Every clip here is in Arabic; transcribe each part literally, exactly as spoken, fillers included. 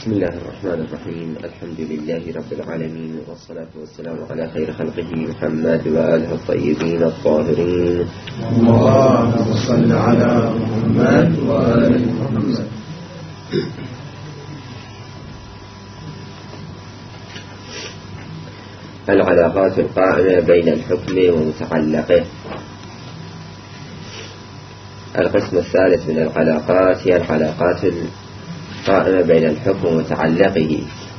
بسم الله الرحمن الرحيم. الحمد لله رب العالمين، والصلاة والسلام على خير خلقه محمد وآله الطيبين الطاهرين. اللهم صل على محمد وآل محمد. العلاقات القائمة بين الحكم ومتعلقه. القسم الثالث من العلاقات هي العلاقات القائمة بين الحكم ومتعلقه.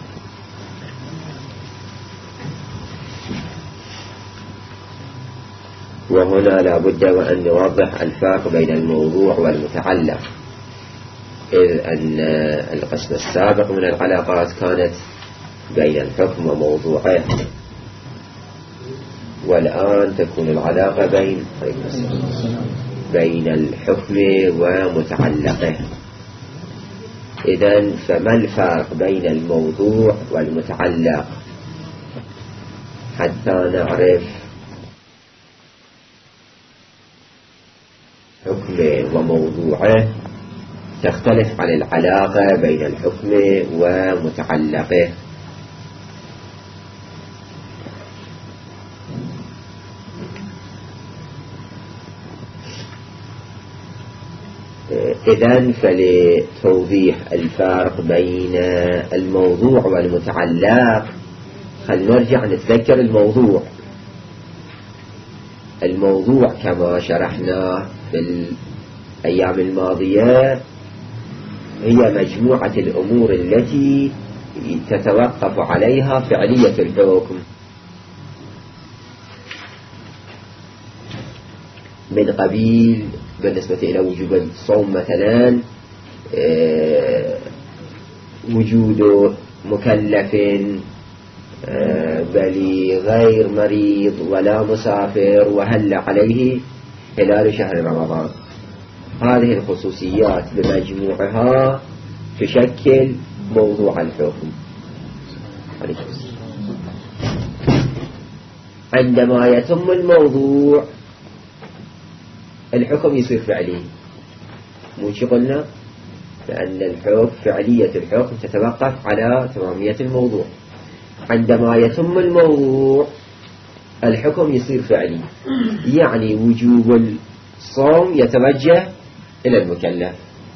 وهنا لا بد وأن نوضح الفرق بين الموضوع والمتعلق، إذ أن القسم السابق من العلاقات كانت بين الحكم وموضوعه، والآن تكون العلاقة بين بين الحكم ومتعلقه. إذن فما الفرق بين الموضوع والمتعلق حتى نعرف حكمه وموضوعه تختلف عن العلاقة بين الحكم ومتعلقه. إذن فلتوضيح الفرق بين الموضوع والمتعلق خلينا نرجع نتذكر الموضوع. الموضوع كما شرحنا في الأيام الماضية هي مجموعة الأمور التي تتوقف عليها فعلية الحكم، من قبيل بالنسبة إلى وجوب الصوم مثلا وجود مكلف بل غير مريض ولا مسافر وهل عليه خلال شهر رمضان. هذه الخصوصيات بمجموعها تشكل موضوع الحكم. عندما يتم الموضوع الحكم يصير فعلي، مو شو قلنا؟ لأن الحكم فعلية الحكم تتوقف على تمامية الموضوع. عندما يتم الموضوع الحكم يصير فعلي، يعني وجوب الصوم يتوجه إلى المكلف،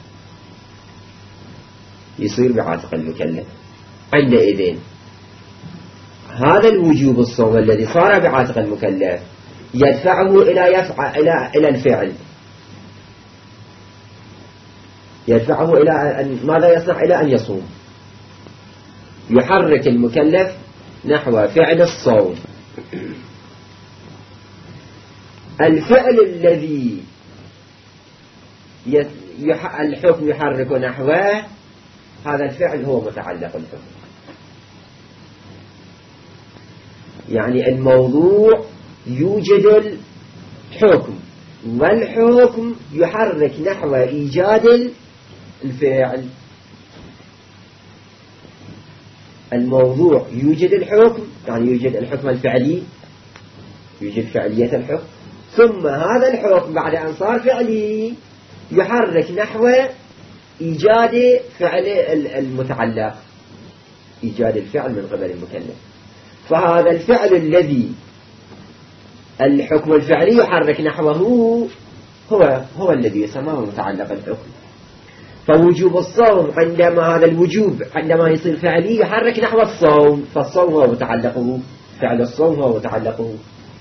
يصير بعاتق المكلف. عندئذ هذا الوجوب الصوم الذي صار بعاتق المكلف يدفعه إلى يفعل إلى إلى الفعل، يدفعه إلى أن ماذا يصنع؟ إلى أن يصوم، يحرك المكلف نحو فعل الصوم. الفعل الذي يح... الحكم يحرك نحوه، هذا الفعل هو متعلق الحكم. يعني الموضوع يوجد الحكم، والحكم يحرك نحو إيجاد الفعل. الموضوع يوجد الحكم، يعني يوجد الحكم الفعلي، يوجد فعلية الحكم، ثم هذا الحكم بعد أن صار فعلي يحرك نحو إيجاد فعل المتعلق، إيجاد الفعل من قبل المكلف. فهذا الفعل الذي الحكم الفعلي يحرك نحوه هو هو الذي يسمى متعلق الحكم. فوجوب الصوم عندما هذا الوجوب عندما يصير فعلي يحرك نحو الصوم، فالصوم هو متعلقه، فعل الصوم هو متعلقه.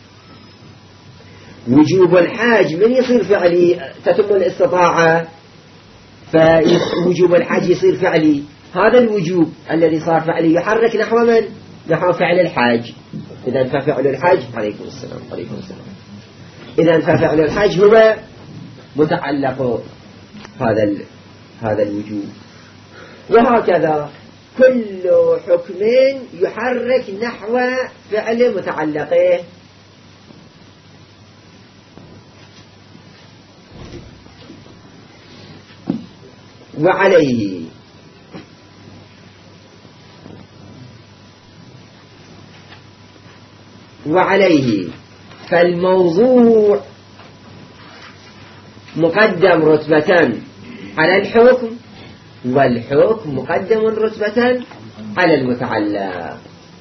وجوب الحج من يصير فعلي تتم الاستطاعة، فوجوب الحج يصير فعلي. هذا الوجوب الذي صار فعلي يحرك نحو من؟ نحو فعل الحج. إذن ففعل الحج عليكم السلام عليكم السلام إذن ففعل الحج هو متعلق هذا هذا الوجوب. وهكذا كل حكم يحرك نحو فعل متعلقه. وعليه وعليه فالموضوع مقدم رتبة على الحكم والحكم مقدم رتبة على المتعلق،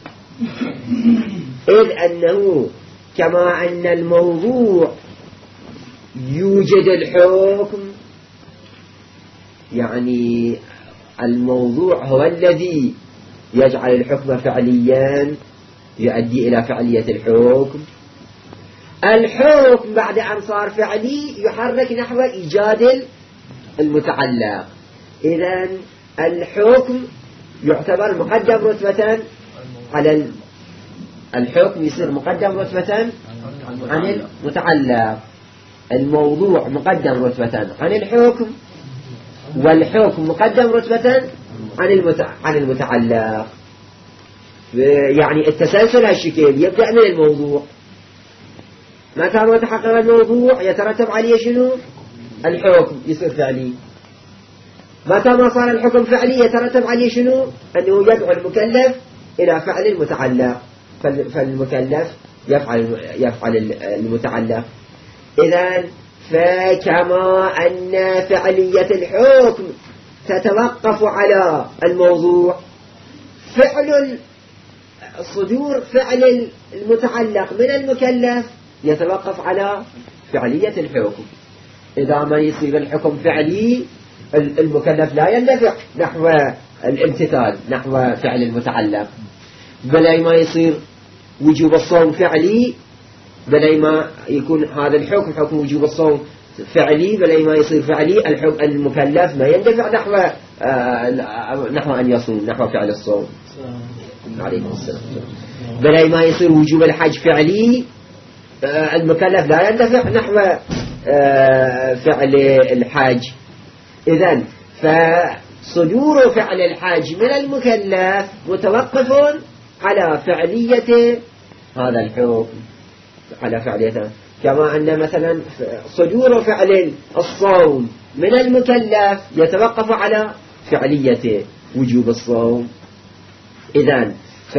إذ أنه كما أن الموضوع يوجد الحكم، يعني الموضوع هو الذي يجعل الحكم فعليا يؤدي إلى فعلية الحكم. الحكم بعد أن صار فعلي يحرك نحو إيجاد المتعلق، إذن الحكم يعتبر مقدم رتبة على الحكم، يصير مقدم رتبة عن المتعلق، الموضوع مقدم رتبة عن الحكم، والحكم مقدم رتبة عن عن المتعلق. يعني التسلسل هالشكل يبدأ من الموضوع، متى ما تحقق الموضوع يترتب عليه شنو؟ الحكم يصير فعلي. متى ما صار الحكم فعلي يترتب عليه شنو؟ أنه يدعو المكلف إلى فعل المتعلق، فالمكلف يفعل يفعل المتعلق. إذن فكما أن فعلية الحكم تتوقف على الموضوع، فعل صدور فعل المتعلق من المكلف يتوقف على فعلية الحكم. إذا ما يصير الحكم فعلي المكلف لا يندفع نحو الامتثال، نحو فعل المتعلق، بل ما يصير وجوب الصوم فعلي، بل ما يكون هذا الحكم حكم وجوب الصوم فعلي، بل ما يصير فعلي الحكم المكلف ما يندفع نحو آه نحو أن يصوم، نحو فعل الصوم عليكم السلام. بل ما يصير وجوب الحج فعلي، آه المكلف لا يندفع نحو آه فعل الحج. إذن فصدور فعل الحج من المكلف متوقف على فعلية هذا الحكم، على فعليته، كما أن مثلا صدور فعل الصوم من المكلف يتوقف على فعلية وجوب الصوم. إذن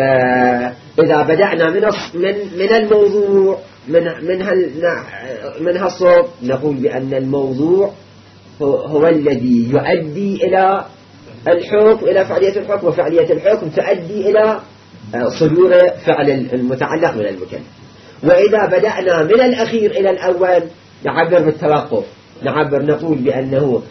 فإذا بدأنا من من من الموضوع من من من هالصوب نقول بأن الموضوع هو, هو الذي يؤدي إلى الحكم، إلى فعلية الحكم، وفعلية الحكم تؤدي إلى صدور فعل المتعلق من المكلف. وإذا بدأنا من الأخير إلى الأول نعبر بالتوقف، نعبر نقول بأنه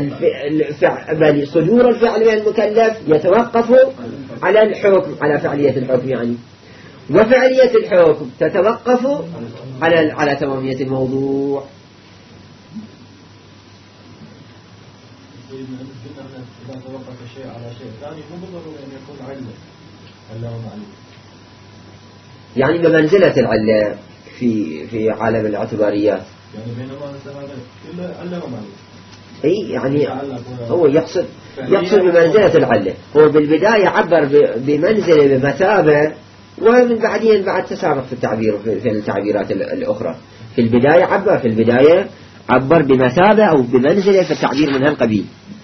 الفعل صدور الفعل من المكلف يتوقف على الحكم، على فعلية الحكم يعني، وفعلية الحكم تتوقف على على تمامية الموضوع. إذا توقف شيء على شيء ثاني مو بالضروري أن يكون علة علة ومعلوم، يعني بمنزلة العلة في في عالم الاعتباريات، يعني بينما هذا إلا علة ومعلوم. أي يعني هو يقصد يقصد بمنزلة العلة، هو بالبداية عبر بمنزلة بمثابة، ومن بعدين بعد تسابق في التعبير في التعبيرات الأخرى. في البداية عبر في البداية عبر بمثابة أو بمنزلة في التعبير من هالقبيل.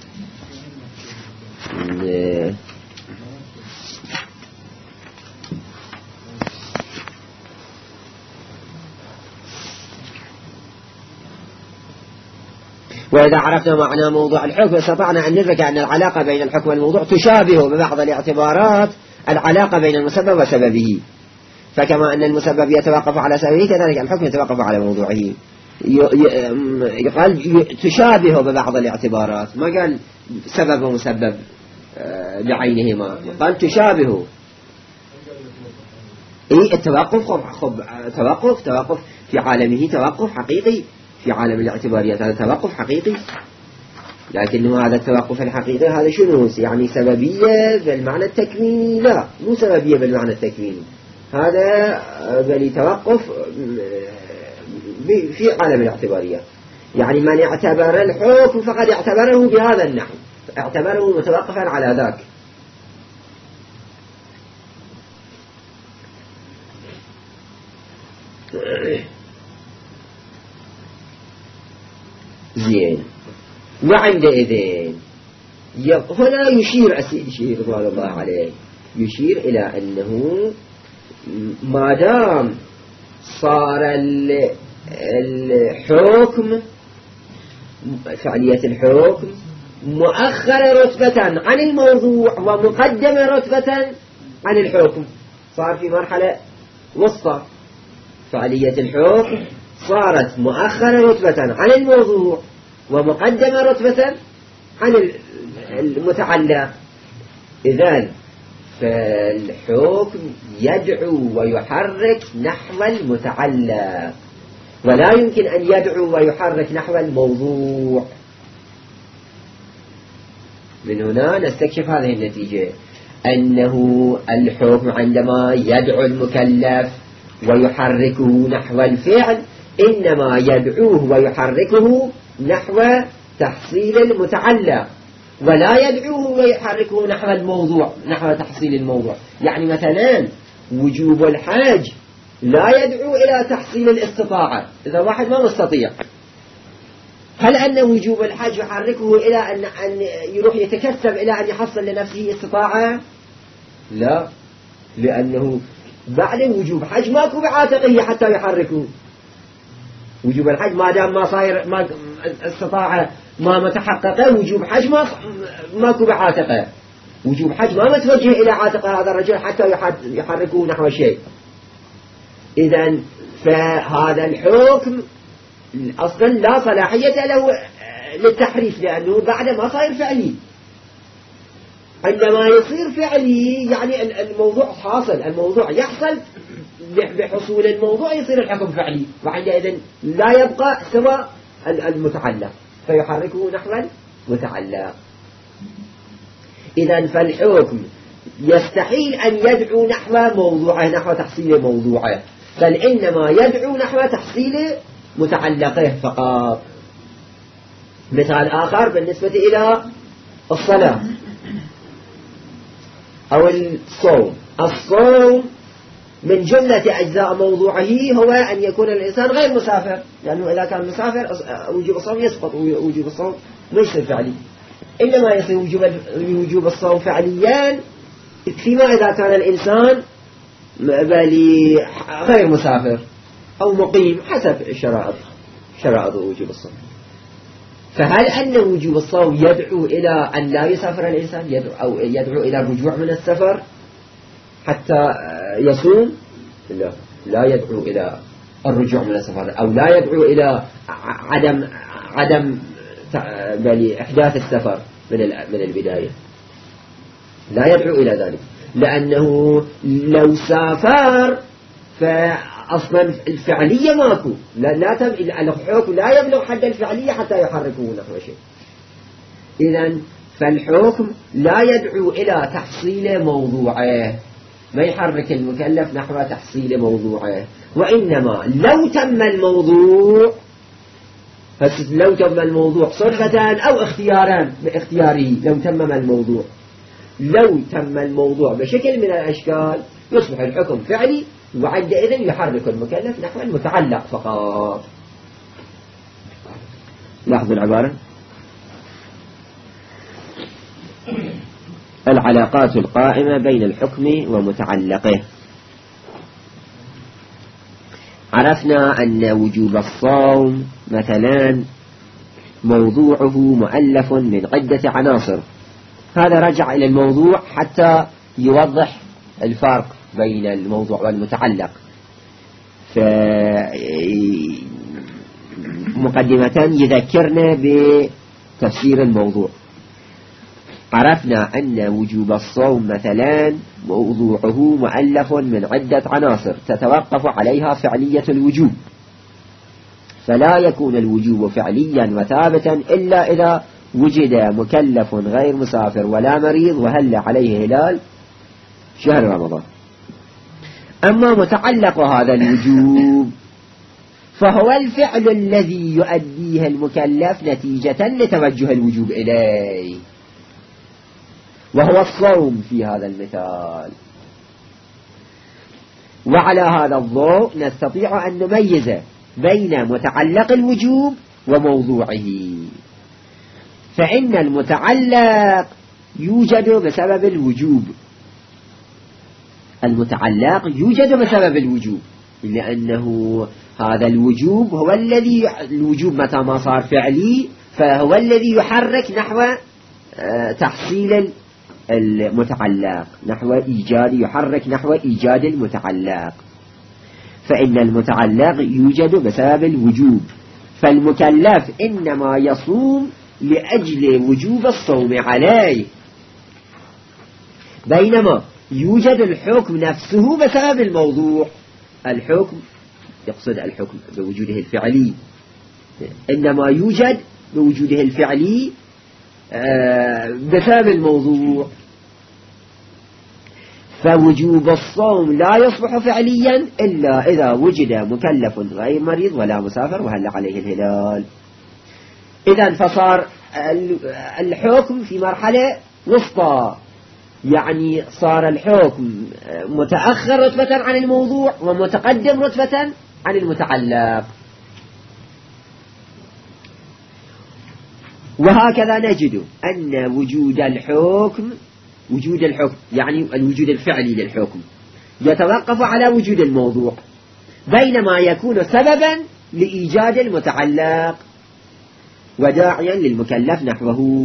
وإذا عرفنا معنى موضوع الحكم استطعنا أن ندرك أن العلاقة بين الحكم والموضوع تشابه ببعض الاعتبارات العلاقة بين المسبب وسببه، فكما أن المسبب يتوقف على سببه كذلك الحكم يتوقف على موضوعه. يقال تشابه ببعض الاعتبارات، ما قال سبب ومسبب بعينهما، قال تشابه. إيه التوقف خب توقف توقف في عالمه توقف حقيقي، في عالم الاعتباريات هذا توقف حقيقي، لكنه هذا التوقف الحقيقي هذا شنو؟ يعني سببية بالمعنى التكويني؟ لا، مو سببية بالمعنى التكويني، هذا بل توقف في عالم الاعتباريات. يعني من اعتبر الحكم فقد اعتبره بهذا النحو، اعتبره متوقفا على ذاك. زين. وعندئذ هنا يشير أسيد شيء رضوان الله عليه، يشير إلى أنه ما دام صار الحكم فعلية الحكم مؤخر رتبة عن الموضوع ومقدم رتبة عن الحكم، صار في مرحلة وسطى. فعلية الحكم صارت مؤخر رتبة عن الموضوع ومقدم رتبة عن المتعلق. إذن فالحكم يدعو ويحرك نحو المتعلق، ولا يمكن أن يدعو ويحرك نحو الموضوع. من هنا نستكشف هذه النتيجة، أنه الحكم عندما يدعو المكلف ويحركه نحو الفعل إنما يدعوه ويحركه نحو تحصيل المتعلق، ولا يدعوه ويحركه نحو الموضوع، نحو تحصيل الموضوع. يعني مثلا وجوب الحج لا يدعو إلى تحصيل الاستطاعة. إذا واحد ما مستطيع، هل أن وجوب الحج يحركه إلى أن, أن يروح يتكسب إلى أن يحصل لنفسه استطاعة؟ لا، لأنه بعد وجوب حج ماكو بعاتقه حتى يحركه. وجوب الحج ما دام ما صاير ما استطاعة ما متحققه، وجوب حج ما ماكو بعاتقه. وجوب حج ما متوجه إلى عاتق هذا الرجل حتى يحركه نحو شيء. إذن فهذا الحكم أصلا لا صلاحية له للتحريف، لأنه بعد ما صاير فعلي. عندما يصير فعلي يعني الموضوع حاصل، الموضوع يحصل، بحصول الموضوع يصير الحكم فعلي، وعندئذ لا يبقى سوى المتعلق فيحركه نحو المتعلق. إذن فالحكم يستحيل أن يدعو نحو موضوعه، نحو تحصيل موضوعه، بل إنما يدعو نحو تحصيل متعلقه فقط. مثال آخر بالنسبة إلى الصلاة أو الصوم. الصوم من جملة أجزاء موضوعه هو أن يكون الإنسان غير مسافر، لأنه إذا كان مسافر وجوب الصوم يسقط، وجوب الصوم ما يصير فعلي، إنما يصير وجوب وجوب الصوم فعليا فيما إذا كان الإنسان غير مسافر أو مقيم حسب الشرائط، شرائط وجوب الصوم. فهل أن وجوب الصوم يدعو إلى أن لا يسافر الإنسان، يدعو أو يدعو إلى الرجوع من السفر حتى يصوم؟ لا، لا يدعو إلى الرجوع من السفر، أو لا يدعو إلى عدم عدم بل إحداث السفر من من البداية، لا يدعو إلى ذلك، لأنه لو سافر فأصلا الفعلية ماكو، لا لا تم الحكم لا يبلغ حد الفعلية حتى يحركه نحو شيء. إذن فالحكم لا يدعو إلى تحصيل موضوعه، ما يحرك المكلف نحو تحصيل موضوعه، وإنما لو تم الموضوع، لو تم الموضوع صرفة أو اختيارا باختياره، لو تمم الموضوع لو تم الموضوع بشكل من الأشكال يصبح الحكم فعلي، وعندئذ يحرك المكلف نحو المتعلق فقط. لاحظوا العبارة: العلاقات القائمة بين الحكم ومتعلقه. عرفنا أن وجوب الصوم مثلا موضوعه مؤلف من عدة عناصر، هذا رجع إلى الموضوع حتى يوضح الفرق بين الموضوع والمتعلق. فمقدمة يذكرنا بتفسير الموضوع. عرفنا أن وجوب الصوم مثلا موضوعه مؤلف من عدة عناصر تتوقف عليها فعلية الوجوب، فلا يكون الوجوب فعليا وثابتا إلا إذا وجد مكلف غير مسافر ولا مريض وهل عليه هلال شهر رمضان. أما متعلق هذا الوجوب فهو الفعل الذي يؤديه المكلف نتيجة لتوجه الوجوب إليه، وهو الصوم في هذا المثال. وعلى هذا الضوء نستطيع أن نميز بين متعلق الوجوب وموضوعه، فإن المتعلق يوجد بسبب الوجوب، المتعلق يوجد بسبب الوجوب، لأنه هذا الوجوب هو الذي الوجوب متى ما صار فعلي فهو الذي يحرك نحو تحصيل المتعلق، نحو إيجاد، يحرك نحو إيجاد المتعلق، فإن المتعلق يوجد بسبب الوجوب، فالمكلف إنما يصوم لأجل وجوب الصوم عليه، بينما يوجد الحكم نفسه بسبب الموضوع. الحكم يقصد الحكم بوجوده الفعلي، إنما يوجد بوجوده الفعلي بسبب الموضوع، فوجوب الصوم لا يصبح فعليا إلا إذا وجد مكلف غير مريض ولا مسافر وهل عليه الهلال. إذن فصار الحكم في مرحلة وسطى، يعني صار الحكم متأخر رتبة عن الموضوع ومتقدم رتبة عن المتعلق. وهكذا نجد أن وجود الحكم وجود الحكم يعني الوجود الفعلي للحكم يتوقف على وجود الموضوع، بينما يكون سببا لإيجاد المتعلق وداعيا للمكلف نحوه.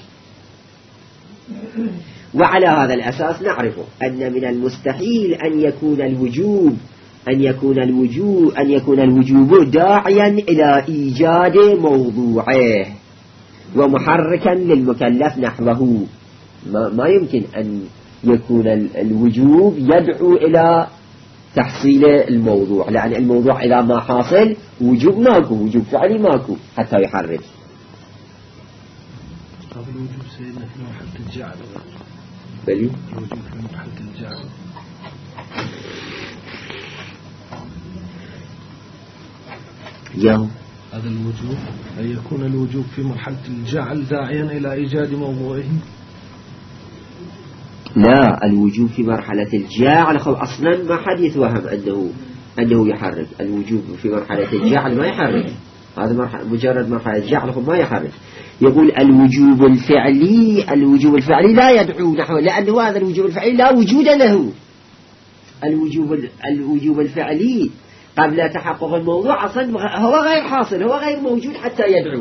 وعلى هذا الأساس نعرف أن من المستحيل أن يكون الوجوب أن يكون الوجوب أن يكون الوجوب داعيا إلى إيجاد موضوعه ومحركا للمكلف نحوه. ما, ما يمكن أن يكون الوجوب يدعو إلى تحصيل الموضوع، لأن الموضوع إذا ما حاصل وجوب ماكو، وجوب فعلي ماكو حتى يحرك. قبل الوجوب سيدنا في مرحلة الجعل، بلي الوجوب في مرحلة الجعل يوم هذا الوجوب أن يكون الوجوب في مرحلة الجعل داعيا إلى إيجاد موضوعه. لا، الوجوب في مرحلة الجعل أصلا ما حد يتوهم أنه أنه يحرك. الوجوب في مرحلة الجعل ما يحرك، هذا مرحلة مجرد مرحلة الجعل ما يحرك. يقول الوجوب الفعلي الوجوب الفعلي لا يدعو نحو، لأنه هذا الوجوب الفعلي لا وجود له. الوجوب الوجوب الفعلي قبل تحقق الموضوع أصلا هو غير حاصل، هو غير موجود حتى يدعو.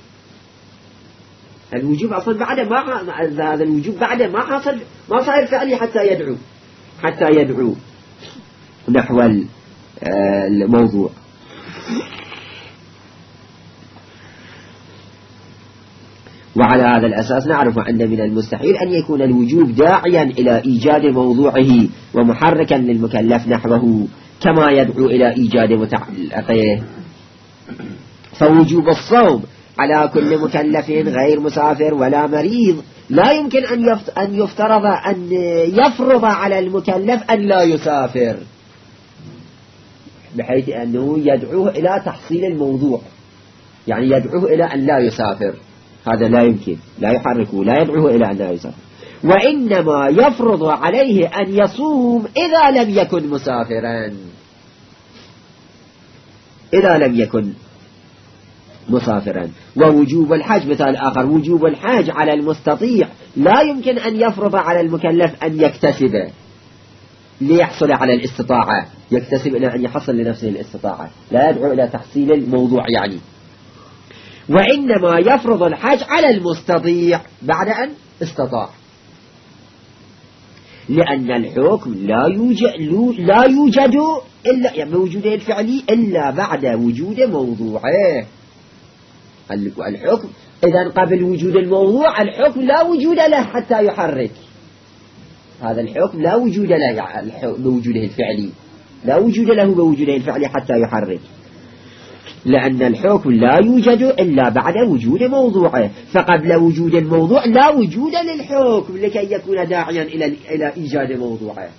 الوجوب أصلا بعد ما هذا الوجوب بعد ما حصل ما صار فعلي حتى يدعو حتى يدعو نحو الموضوع. وعلى هذا الأساس نعرف أن من المستحيل أن يكون الوجوب داعيا إلى إيجاد موضوعه ومحركا للمكلف نحوه كما يدعو إلى إيجاد متعلقه. فوجوب الصوم على كل مكلف غير مسافر ولا مريض لا يمكن أن يفترض أن يفرض على المكلف أن لا يسافر، بحيث أنه يدعوه إلى تحصيل الموضوع، يعني يدعوه إلى أن لا يسافر. هذا لا يمكن، لا يحركه، لا يدعوه إلى أن لا يسافر. وإنما يفرض عليه أن يصوم إذا لم يكن مسافرا، إذا لم يكن مسافرا. ووجوب الحج مثال آخر، وجوب الحج على المستطيع لا يمكن أن يفرض على المكلف أن يكتسب ليحصل على الاستطاعة، يكتسب إلى أن يحصل لنفسه الاستطاعة، لا يدعو إلى تحصيل الموضوع يعني. وإنما يفرض الحج على المستطيع بعد أن استطاع، لأن الحكم لا يوجد لا يوجد إلا يعني وجوده الفعلي إلا بعد وجود موضوعه. الحكم إذا قبل وجود الموضوع الحكم لا وجود له حتى يحرك. هذا الحكم لا وجود له بوجوده الفعلي، لا وجود له بوجوده الفعلي حتى يحرك، لأن الحكم لا يوجد إلا بعد وجود موضوعه. فقبل وجود الموضوع لا وجود للحكم لكي يكون داعيا إلى إلى إيجاد موضوعه.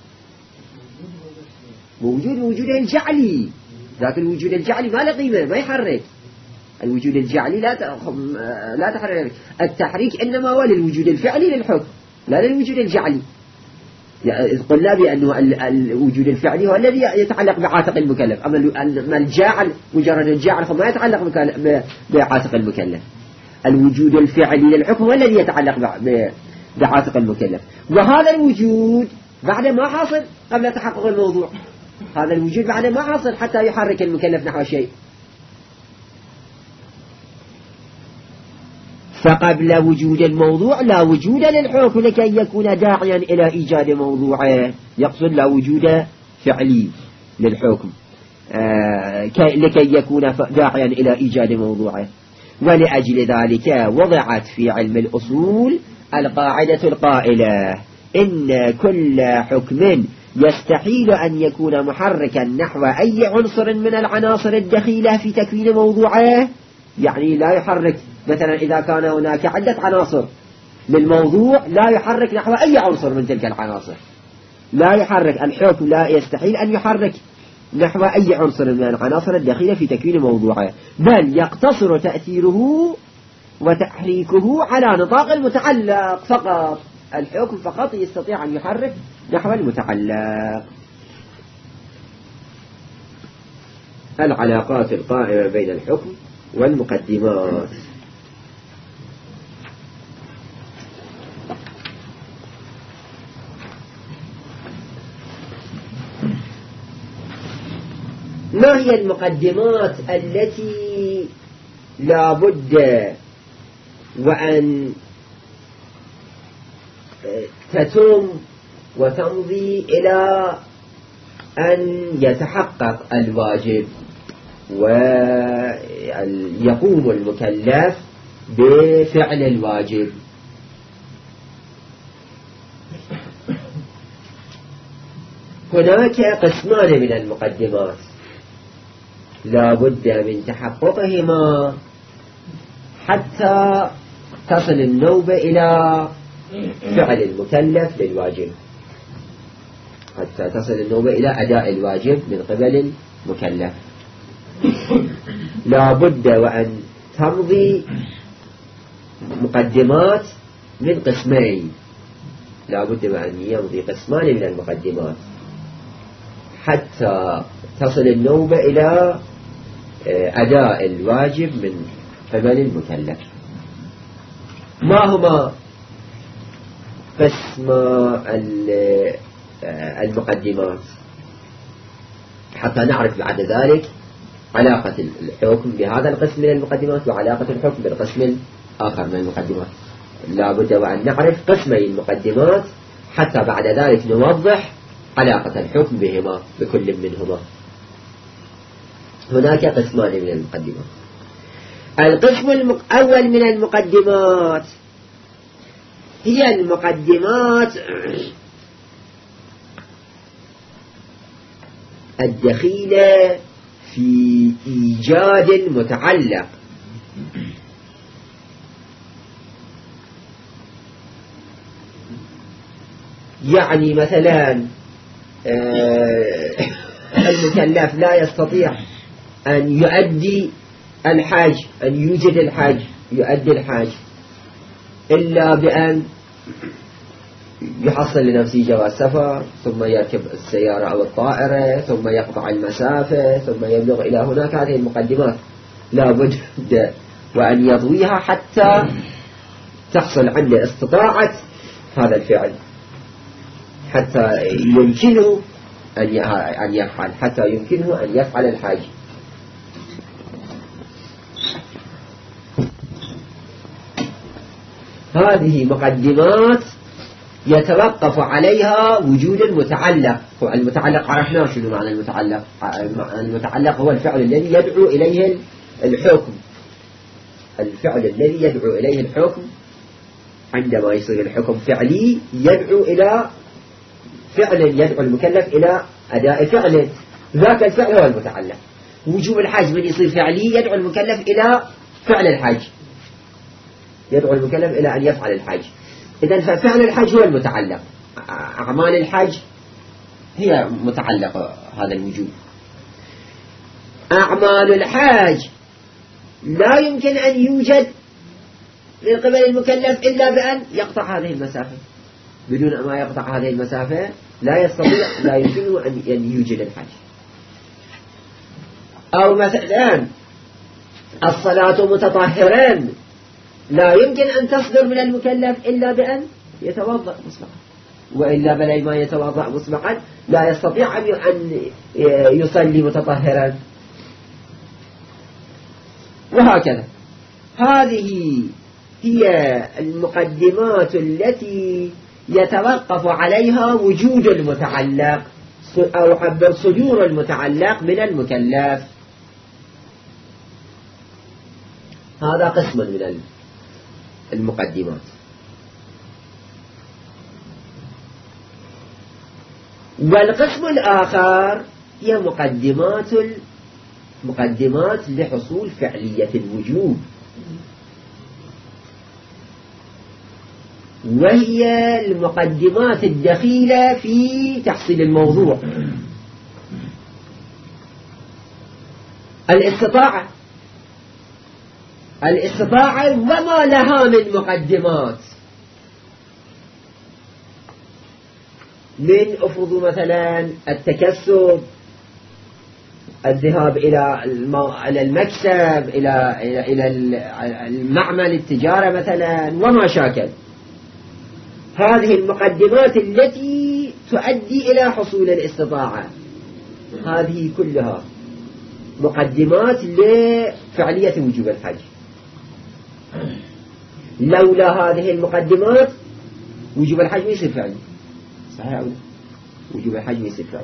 موجود وجوده الجعلي، لكن الوجود الجعلي ما له قيمة، ما يحرك. الوجود الجعلي لا لا تحرك، التحريك إنما هو للوجود الفعلي للحكم لا للوجود الجعلي. يعني قلنا بأنه الوجود الفعلي هو الذي يتعلق بعاتق المكلف، أما الجاعل مجرد الجاعل فما يتعلق بعاتق المكلف. الوجود الفعلي للحكم هو الذي يتعلق بعاتق المكلف، وهذا الوجود بعد ما حصل قبل تحقق الموضوع، هذا الوجود بعد ما حصل حتى يحرك المكلف نحو شيء. فقبل وجود الموضوع لا وجود للحكم لكي يكون داعيا إلى إيجاد موضوعه. يقصد لا وجود فعلي للحكم آه لكي يكون داعيا إلى إيجاد موضوعه. ولأجل ذلك وضعت في علم الأصول القاعدة القائلة إن كل حكم يستحيل أن يكون محركا نحو أي عنصر من العناصر الدخيلة في تكوين موضوعه. يعني لا يحرك مثلا إذا كان هناك عدة عناصر للموضوع لا يحرك نحو أي عنصر من تلك العناصر. لا يحرك الحكم لا يستحيل أن يحرك نحو أي عنصر من العناصر الدخيلة في تكوين موضوعه، بل يقتصر تأثيره وتحريكه على نطاق المتعلق فقط. الحكم فقط يستطيع أن يحرك نحو المتعلق. العلاقات القائمة بين الحكم والمقدمات. ما هي المقدمات التي لا بد وأن تتم وتمضي إلى أن يتحقق الواجب ويقوم المكلف بفعل الواجب؟ هناك قسمان من المقدمات لا بد من تحققهما حتى تصل النوبة إلى فعل المكلف للواجب، حتى تصل النوبة إلى أداء الواجب من قبل المكلف. لا بد وأن تمضي مقدمات من قسمين، لا بد وأن يمضي قسمان من المقدمات حتى تصل النوبة إلى أداء الواجب من قبل المكلف. ما هما قسم المقدمات حتى نعرف بعد ذلك علاقة الحكم بهذا القسم من المقدمات وعلاقة الحكم بالقسم الآخر من المقدمات؟ لا بد وأن نعرف قسمي المقدمات حتى بعد ذلك نوضح علاقة الحكم بهما بكل منهما. هناك قسمان من المقدمات. القسم الأول من المقدمات هي المقدمات الدخيلة في إيجاد المتعلق. يعني مثلا المكلف لا يستطيع أن يؤدي الحاج، أن يوجد الحاج يؤدي الحاج إلا بأن يحصل لنفسه جواز سفر، ثم يركب السيارة أو الطائرة، ثم يقطع المسافة، ثم يبلغ إلى هناك. هذه المقدمات لا بد وأن يضويها حتى تحصل عنده استطاعة هذا الفعل، حتى يمكنه أن يفعل حتى يمكنه أن يفعل الحاج. هذه مقدمات يتوقف عليها وجود المتعلق. المتعلق عرفنا شنو معنى المتعلق. المتعلق هو الفعل الذي يدعو إليه الحكم، الفعل الذي يدعو إليه الحكم. عندما يصير الحكم فعلي يدعو إلى فعل، يدعو المكلف إلى أداء فعل، ذاك الفعل هو المتعلق. وجوب الحج من يصير فعلي يدعو المكلف إلى فعل الحج، يدعو المكلف إلى أن يفعل الحج. إذن ففعل الحج هو المتعلق، أعمال الحج هي متعلق هذا الوجوب. أعمال الحاج لا يمكن أن يوجد من قبل المكلف إلا بأن يقطع هذه المسافة. بدون ما يقطع هذه المسافة لا يستطيع، لا يمكنه أن يوجد الحج. أو مثلا الصلاة متطهرا لا يمكن أن تصدر من المكلف إلا بأن يتوضأ مسبقا، وإلا بل ما يتوضأ مسبقا لا يستطيع أن يصلي متطهرا، وهكذا. هذه هي المقدمات التي يتوقف عليها وجود المتعلق أو عبر صدور المتعلق من المكلف. هذا قسم من المقدمات. والقسم الآخر هي مقدمات مقدمات لحصول فعلية الوجوب، وهي المقدمات الدخيلة في تحصيل الموضوع. الاستطاعة الاستطاعة وما لها من مقدمات، من أفرض مثلا التكسب، الذهاب إلى المكسب، إلى إلى المعمل، التجارة مثلا، وما شاكل. هذه المقدمات التي تؤدي إلى حصول الاستطاعة، هذه كلها مقدمات لفعلية وجوب الحج. لولا هذه المقدمات وجوب الحج ما يصير فعلي. صحيح أو لا؟ وجوب الحج ما يصير فعلي.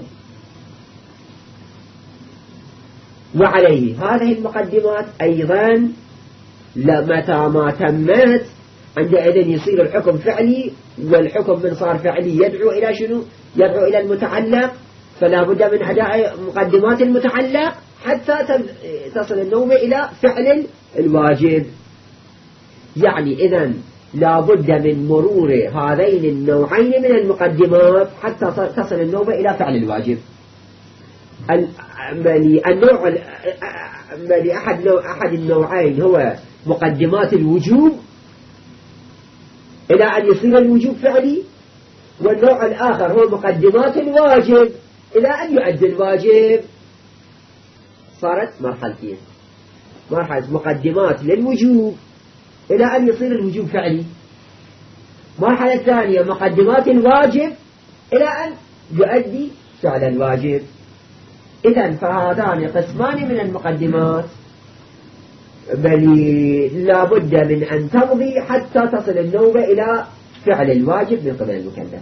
وعليه هذه المقدمات أيضا متى ما تمت عندئذ يصير الحكم فعلي، والحكم من صار فعلي يدعو إلى شنو؟ يدعو إلى المتعلق، فلا بد من أداء مقدمات المتعلق حتى تصل النوبة إلى فعل الواجب. يعني إذن لا بد من مرور هذين النوعين من المقدمات حتى تصل النوبة إلى فعل الواجب. النوع أحد أحد النوعين هو مقدمات الوجوب إلى أن يصير الوجوب فعلي، والنوع الآخر هو مقدمات الواجب إلى أن يؤدي الواجب. صارت مرحلتين: مرحلة مقدمات للوجوب إلى أن يصير الوجوب فعلي، مرحلة الثانية مقدمات الواجب إلى أن يؤدي فعل الواجب. إذن فهذان قسمان من المقدمات، بل لا بد من أن تمضي حتى تصل النوبة إلى فعل الواجب من قبل المكلف.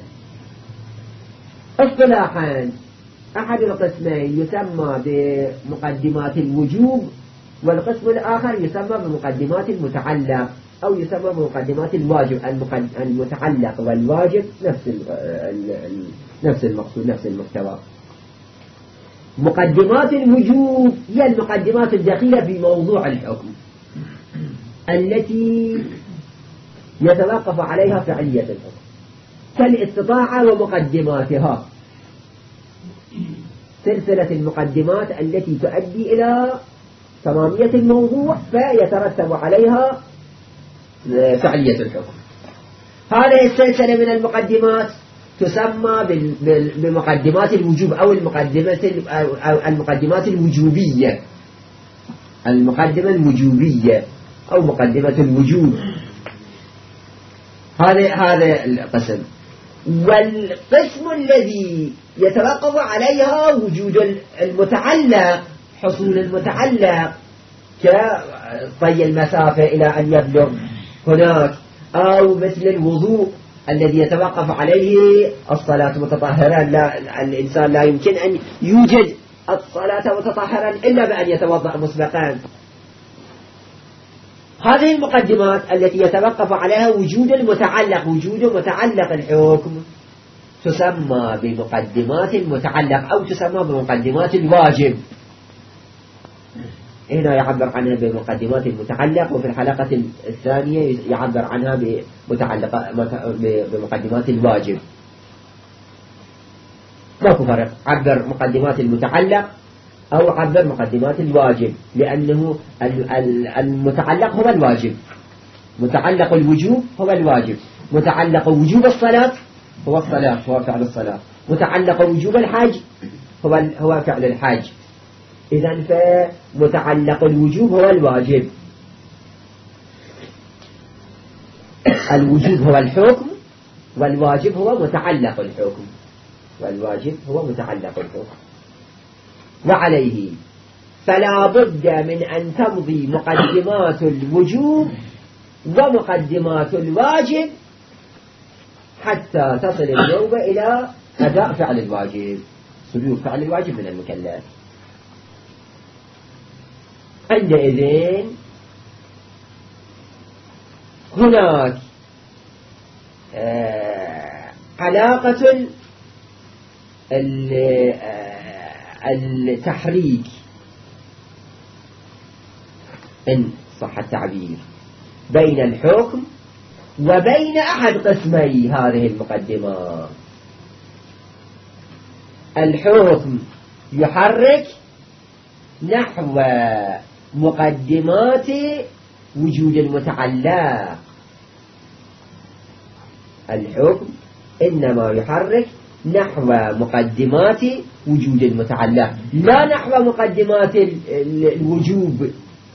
اصطلاحا أحد القسمين يسمى بمقدمات الوجوب، والقسم الآخر يسمى بمقدمات المتعلق، أو يسمى بمقدمات الواجب. المتعلق والواجب نفس نفس المقصود، نفس المحتوى. مقدمات الوجوب هي المقدمات الدخيلة في موضوع الحكم التي يتوقف عليها فعلية الحكم، كالاستطاعة ومقدماتها، سلسلة المقدمات التي تؤدي إلى تمامية الموضوع فيترتب عليها فعلية الحكم. هذه السلسلة من المقدمات تسمى بمقدمات الوجوب أو المقدمات أو المقدمات الوجوبية، المقدمة الوجوبية أو مقدمة الوجوب. هذا هذا القسم. والقسم الذي يتوقف عليها وجود المتعلق، حصول المتعلق، كطي المسافة إلى أن يبلغ هناك، أو مثل الوضوء الذي يتوقف عليه الصلاة متطهرا. لا، الإنسان لا يمكن أن يوجد الصلاة متطهرا إلا بأن يتوضأ مسبقا. هذه المقدمات التي يتوقف عليها وجود المتعلق، وجود متعلق الحكم، تسمى بمقدمات المتعلق أو تسمى بمقدمات الواجب. هنا يعبر عنها بمقدمات المتعلق، وفي الحلقة الثانية يعبر عنها بمقدمات الواجب. ماكو فرق، عبر مقدمات المتعلق أو عبر مقدمات الواجب، لأنه المتعلق هو الواجب، متعلق الوجوب هو الواجب، متعلق وجوب الصلاة هو الصلاة، هو فعل الصلاة، متعلق وجوب الحج هو هو فعل الحج. إذن فمتعلق الوجوب هو الواجب. الوجوب هو الحكم، والواجب هو متعلق الحكم، والواجب هو متعلق الحكم. وعليه فلا بد من أن تمضي مقدمات الوجوب ومقدمات الواجب حتى تصل النوبة إلى أداء فعل الواجب، سلوك فعل الواجب من المكلف. عندئذ هناك آه علاقة التحريك إن صح التعبير بين الحكم وبين أحد قسمي هذه المقدمات. الحكم يحرك نحو مقدمات وجود المتعلق، الحكم إنما يحرك نحو مقدمات وجود المتعلق لا نحو مقدمات الوجوب،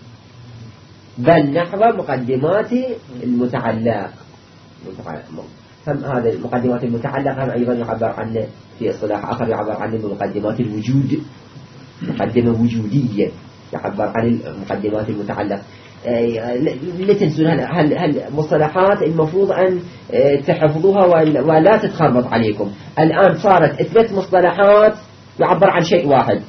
بل نحو مقدمات المتعلق. هم هذا المقدمات المتعلقة هم أيضا يعبر عنه في اصطلاح آخر يعبر عنه بمقدمات الوجود، مقدمة وجودية يعبر عن المقدمات المتعلقة. لا تنسون هالمصطلحات المفروض أن تحفظوها ولا تتخربط عليكم. الآن صارت ثلاث مصطلحات يعبر عن شيء واحد،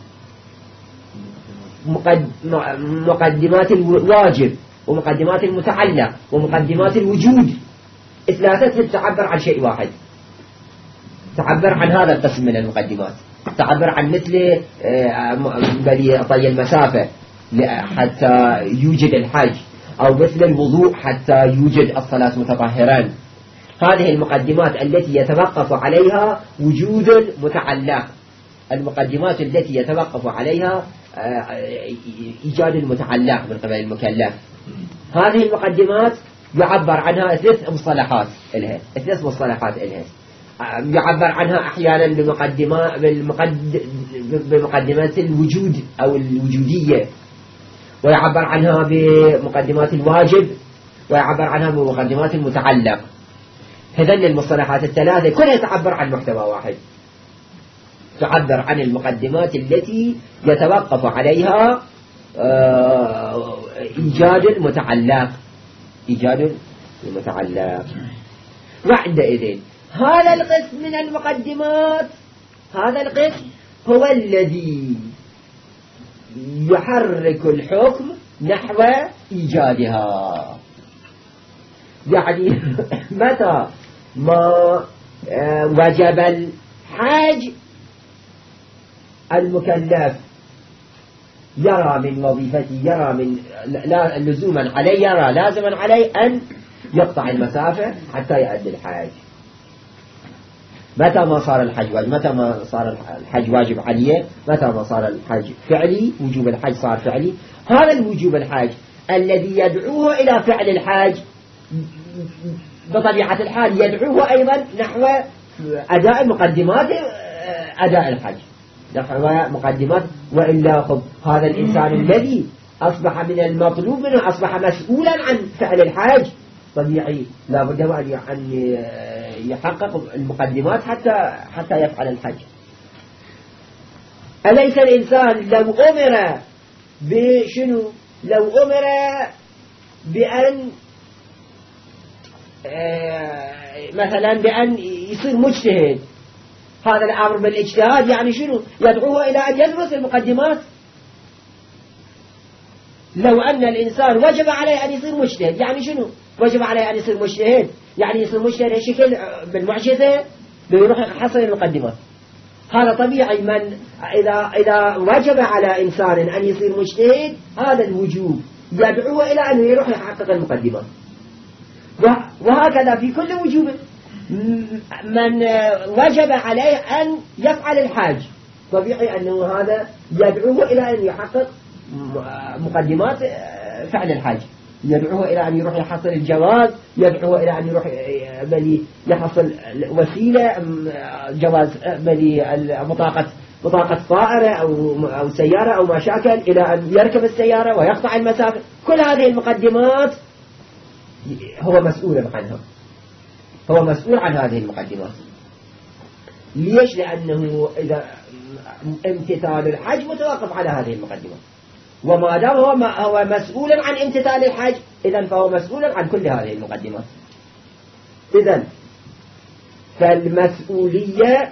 مقدمات الواجب ومقدمات المتعلق ومقدمات الوجود، ثلاثة تعبر عن شيء واحد، تعبر عن هذا القسم من المقدمات، تعبر عن مثل بلي طي المسافة حتى يوجد الحج، أو مثل الوضوء حتى يوجد الصلاة متطهرا. هذه المقدمات التي يتوقف عليها وجود المتعلق، المقدمات التي يتوقف عليها إيجاد المتعلق من قبل المكلف. هذه المقدمات يعبر عنها ثلاث مصطلحات إلها، ثلاث مصطلحات إلها يعبر عنها أحيانا بمقدمات بمقدمات الوجود أو الوجودية، ويعبر عنها بمقدمات الواجب، ويعبر عنها بمقدمات المتعلق. هذين المصطلحات الثلاثة كلها تعبر عن محتوى واحد، تعبر عن المقدمات التي يتوقف عليها إيجاد المتعلق، إيجاد المتعلق. وعندئذ هذا القسم من المقدمات، هذا القسم هو الذي يحرك الحكم نحو إيجادها. يعني متى ما وجب الحاج المكلف يرى من وظيفته، يرى من لا لزوما عليه، يرى لازما عليه أن يقطع المسافة حتى يؤدي الحاج. متى ما صار الحج واجب، متى ما صار الحج واجب عليه، متى ما صار الحج فعلي، وجوب الحج صار فعلي. هذا الوجوب الحج الذي يدعوه إلى فعل الحج بطبيعة الحال يدعوه أيضا نحو أداء مقدمات أداء الحج، نحو مقدمات. وإلا خب هذا الإنسان الذي أصبح من المطلوب منه، أصبح مسؤولا عن فعل الحج، طبيعي لا بد أن يحقق المقدمات حتى حتى يفعل الحج. أليس الإنسان لو أمر بشنو، لو أمر بأن مثلا بأن يصير مجتهد، هذا الأمر بالاجتهاد يعني شنو؟ يدعوه إلى أن يدرس المقدمات. لو أن الإنسان وجب عليه أن يصير مجتهد يعني شنو؟ وجب عليه أن يصير مجتهد يعني يصير مجتهد شكل بالمعجزة بيروح يحصل المقدمات. هذا طبيعي، من إذا إذا وجب على إنسان أن يصير مجتهد هذا الوجوب يدعوه إلى أن يروح يحقق المقدمات. وهكذا في كل وجوب، من وجب عليه أن يفعل الحاج طبيعي أنه هذا يدعوه إلى أن يحقق مقدمات فعل الحاج، يدعوه إلى أن يروح يحصل الجواز، يدعوه إلى أن يروح بلي يحصل وسيلة جواز بلي بطاقة بطاقة طائرة أو أو سيارة أو ما شاكل، إلى أن يركب السيارة ويقطع المسافة. كل هذه المقدمات هو مسؤول عنها، هو مسؤول عن هذه المقدمات. ليش؟ لأنه إذا امتثال الحج متوقف على هذه المقدمات، وما دام هو هو مسؤول عن امتثال الحج إذن فهو مسؤول عن كل هذه المقدمات. إذن فالمسؤولية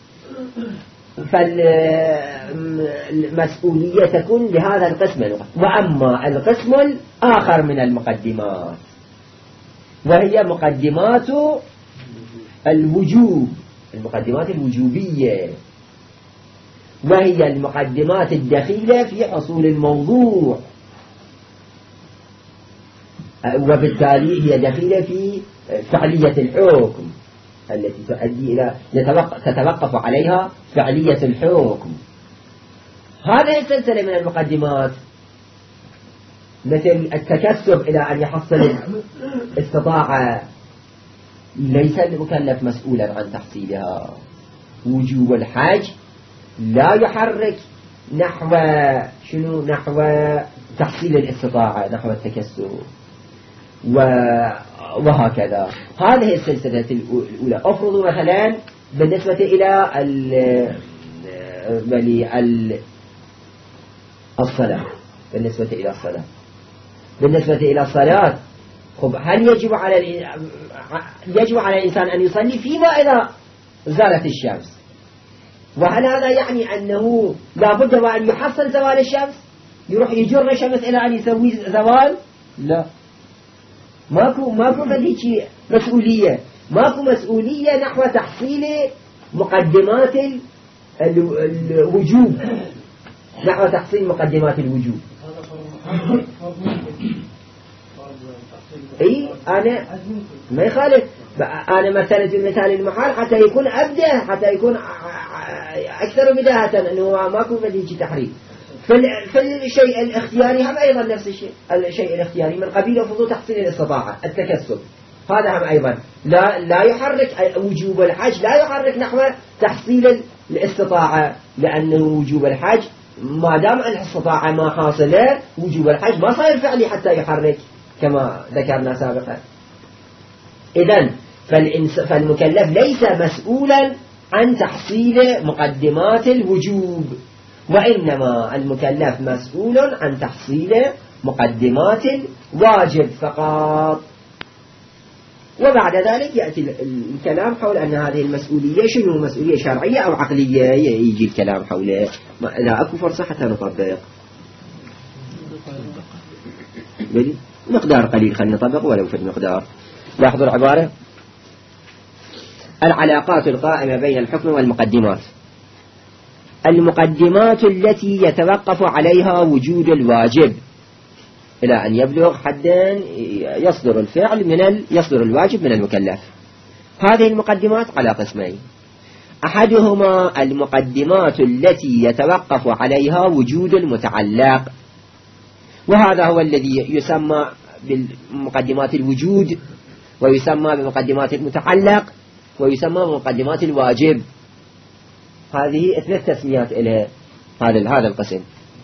فالمسؤولية تكون لهذا القسم. وأما القسم الآخر من المقدمات وهي مقدمات الوجوب، المقدمات الوجوبية، وهي المقدمات الدخيلة في حصول الموضوع، وبالتالي هي دخيلة في فعلية الحكم التي تؤدي إلى تتوقف عليها فعلية الحكم. هذه السلسلة من المقدمات مثل التكسب إلى أن يحصل استطاعة ليس المكلف مسؤولا عن تحصيلها. وجوب الحج لا يحرك نحو شنو نحو تحصيل الاستطاعة، نحو التكسب، وهكذا. هذه السلسلة الأولى. أفرضوا مثلا بالنسبة إلى ال الصلاة، بالنسبة إلى الصلاة بالنسبة إلى الصلاة خب هل يجب على يجب على الإنسان أن يصلي فيما إذا زالت الشمس؟ وهل هذا يعني أنه لا بد وأن يحصل زوال الشمس، يروح يجر الشمس إلى أن يسوي زوال؟ لا، ماكو ماكو فديك مسؤولية، ماكو مسؤولية نحو تحصيل مقدمات الوجوب، نحو تحصيل مقدمات الوجوب. اي انا ما يخالف، انا مثلت المثال المحال حتى يكون ابدا، حتى يكون اكثر بداهة انه ماكو فديك تحريم. فالشيء الاختياري هم أيضا نفس الشيء، الشيء الاختياري من قبيل فضول تحصيل الاستطاعة، التكسب، هذا هم أيضا لا لا يحرك وجوب الحج، لا يحرك نحو تحصيل الاستطاعة، لأنه وجوب الحج ما دام أن الاستطاعة ما حاصلة وجوب الحج ما صاير فعلي حتى يحرك كما ذكرنا سابقا. إذن فالمكلف ليس مسؤولا عن تحصيل مقدمات الوجوب، وإنما المكلف مسؤول عن تحصيل مقدمات الواجب فقط. وبعد ذلك يأتي الكلام حول أن هذه المسؤولية شنو، مسؤولية شرعية أو عقلية، يجي الكلام حوله. لا أكو فرصة حتى نطبق مقدار قليل، خلينا نطبق ولو في المقدار. لاحظوا العبارة: العلاقات القائمة بين الحكم والمقدمات. المقدمات التي يتوقف عليها وجود الواجب إلى أن يبلغ حدا يصدر الفعل من ال... يصدر الواجب من المكلف. هذه المقدمات على قسمين: أحدهما المقدمات التي يتوقف عليها وجود المتعلق، وهذا هو الذي يسمى بمقدمات الوجود، ويسمى بمقدمات المتعلق، ويسمى بمقدمات الواجب. هذه ثلاث تسميات إلى هذا هذا القسم.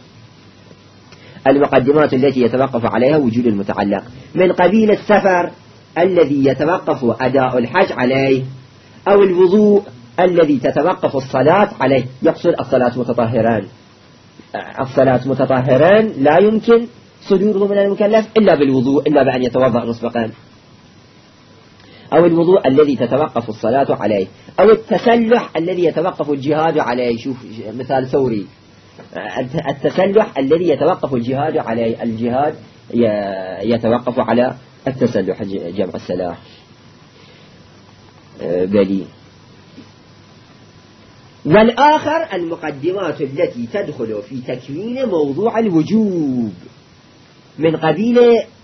المقدمات التي يتوقف عليها وجود المتعلق من قبيل السفر الذي يتوقف أداء الحج عليه، أو الوضوء الذي تتوقف الصلاة عليه. يقصد الصلاة متطهران، الصلاة متطهران لا يمكن صدوره من المكلف إلا بالوضوء، إلا بأن يتوضأ مسبقا. أو الوضوء الذي تتوقف الصلاة عليه، أو التسلح الذي يتوقف الجهاد عليه. شوف مثال ثوري: التسلح الذي يتوقف الجهاد عليه، الجهاد يتوقف على التسلح، جمع السلاح. بلي. والآخر المقدمات التي تدخل في تكوين موضوع الوجوب من قبيل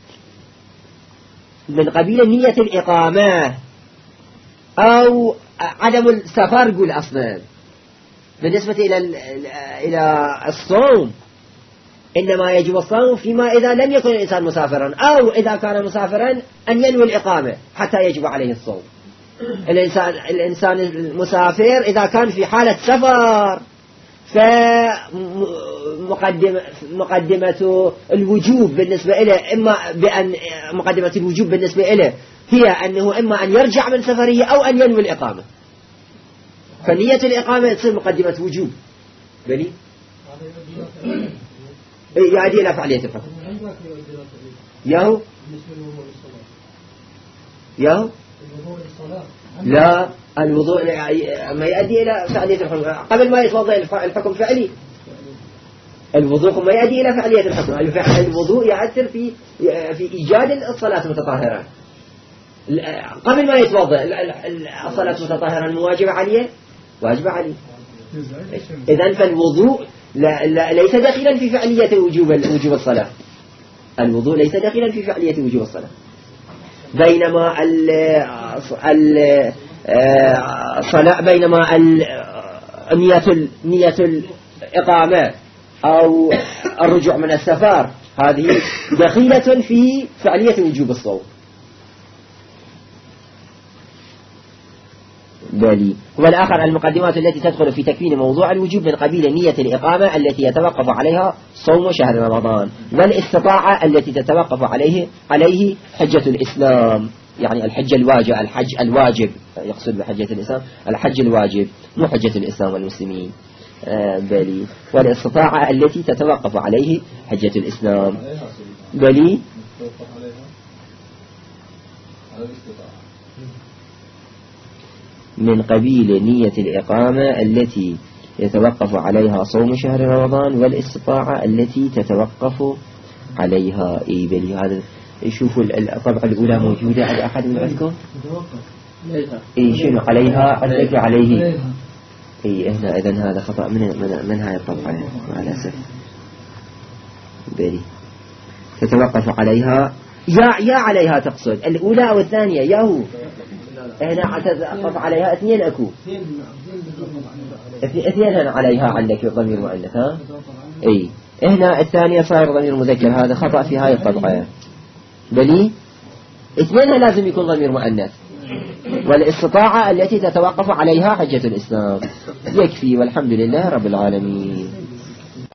من قبيل نية الإقامة أو عدم السفر. قول أصلا بالنسبة إلى إلى الصوم إنما يجب الصوم فيما إذا لم يكن الإنسان مسافرا، أو إذا كان مسافرا أن ينوي الإقامة حتى يجب عليه الصوم. الإنسان الإنسان المسافر إذا كان في حالة سفر فمقدمة مقدمة الوجوب بالنسبة إليه إما بأن مقدمة الوجوب بالنسبة إليه هي أنه إما أن يرجع من سفرية أو أن ينوي الإقامة. فنية الإقامة تصير مقدمة وجوب. بلي يؤدي إلى فعلية الحكم. ياهو ياهو لا الوضوء ما يؤدي إلى فعلية الحكم قبل ما يتوضأ الحكم فعلي. الوضوء ما يؤدي إلى فعلية الحكم. الوضوء يؤثر في في إيجاد الصلاة متطهرة. قبل ما يتوضأ الصلاة متطهرة المواجبة عليه واجبة عليه. إذن فالوضوء لا لا ليس داخلا في فعلية وجوب وجوب الصلاة. الوضوء ليس داخلا في فعلية وجوب الصلاة. بينما ال ال الصلاة بينما نية نية الإقامة أو الرجوع من السفر هذه دخيلة في فعلية وجوب الصوم. بالي. والآخر المقدمات التي تدخل في تكوين موضوع الوجوب من قبيل نية الإقامة التي يتوقف عليها صوم شهر رمضان، والاستطاعة التي تتوقف عليه عليه حجة الإسلام، يعني الحج الواجب الحج الواجب يقصد بحجة الإسلام الحج الواجب مو حجة الإسلام والمسلمين. آه بالي. والاستطاعة التي تتوقف عليه حجة الإسلام. بالي. من قبيل نية الإقامة التي يتوقف عليها صوم شهر رمضان، والاستطاعة التي تتوقف عليها. إيه بلي هذا يشوفوا الطبعة الأولى موجودة على أحد من عندكم؟ إيه شنو عليها عندك عليه؟ إيه هنا إذن هذا خطأ من من, من هاي الطبعة مع الأسف. بلي تتوقف عليها يا يا عليها تقصد الأولى أو الثانية ياهو؟ هنا تتوقف عليها اثنين أكو اثنين هنا عليها عندك ضمير مؤنث ها. اي هنا الثانية صار ضمير مذكر هذا خطأ في هاي الطبعة. بلي اثنين لازم يكون ضمير مؤنث. والاستطاعة التي تتوقف عليها حجة الإسلام. يكفي والحمد لله رب العالمين.